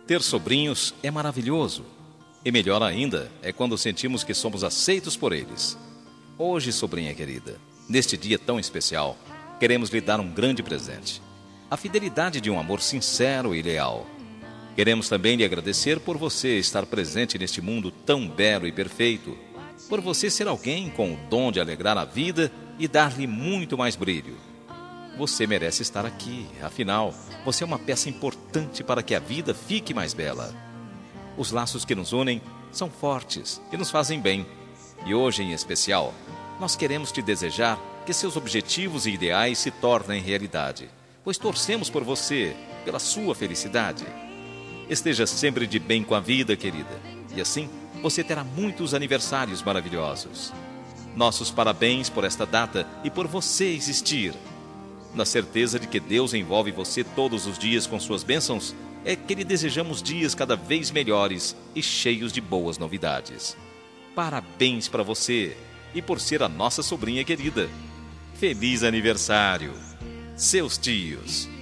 Ter sobrinhos é maravilhoso. E melhor ainda é quando sentimos que somos aceitos por eles. Hoje, sobrinha querida, neste dia tão especial, queremos lhe dar um grande presente. A fidelidade de um amor sincero e leal. Queremos também lhe agradecer por você estar presente neste mundo tão belo e perfeito. Por você ser alguém com o dom de alegrar a vida e dar-lhe muito mais brilho. Você merece estar aqui, afinal, você é uma peça importante para que a vida fique mais bela. Os laços que nos unem são fortes e nos fazem bem. E hoje, em especial, nós queremos te desejar que seus objetivos e ideais se tornem realidade, pois torcemos por você, pela sua felicidade. Esteja sempre de bem com a vida, querida, e assim você terá muitos aniversários maravilhosos. Nossos parabéns por esta data e por você existir. Na certeza de que Deus envolve você todos os dias com suas bênçãos, é que lhe desejamos dias cada vez melhores e cheios de boas novidades. Parabéns para você e por ser a nossa sobrinha querida. Feliz aniversário! Seus tios.